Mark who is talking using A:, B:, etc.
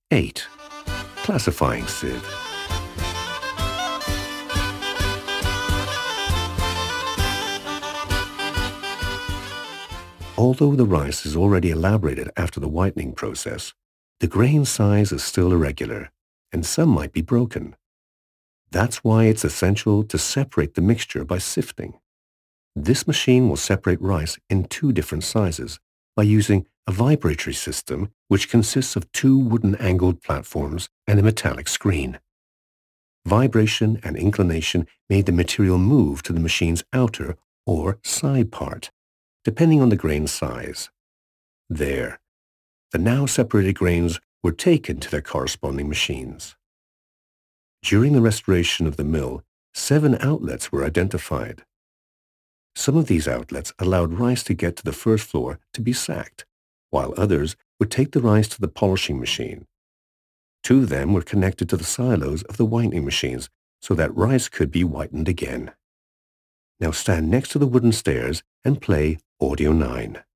A: 8. Classifying sieve. Although the rice is already elaborated after the whitening process, the grain size is still irregular, and some might be broken. That's why it's essential to separate the mixture by sifting. This machine will separate rice in 2 different sizes by using a vibratory system which consists of 2 wooden angled platforms and a metallic screen. Vibration and inclination made the material move to the machine's outer or side part, depending on the grain size. There, the now separated grains were taken to their corresponding machines. During the restoration of the mill, 7 outlets were identified. Some of these outlets allowed rice to get to the first floor to be sacked, while others would take the rice to the polishing machine. 2 of them were connected to the silos of the whitening machines so that rice could be whitened again. Now stand next to the wooden stairs and play Audio 9.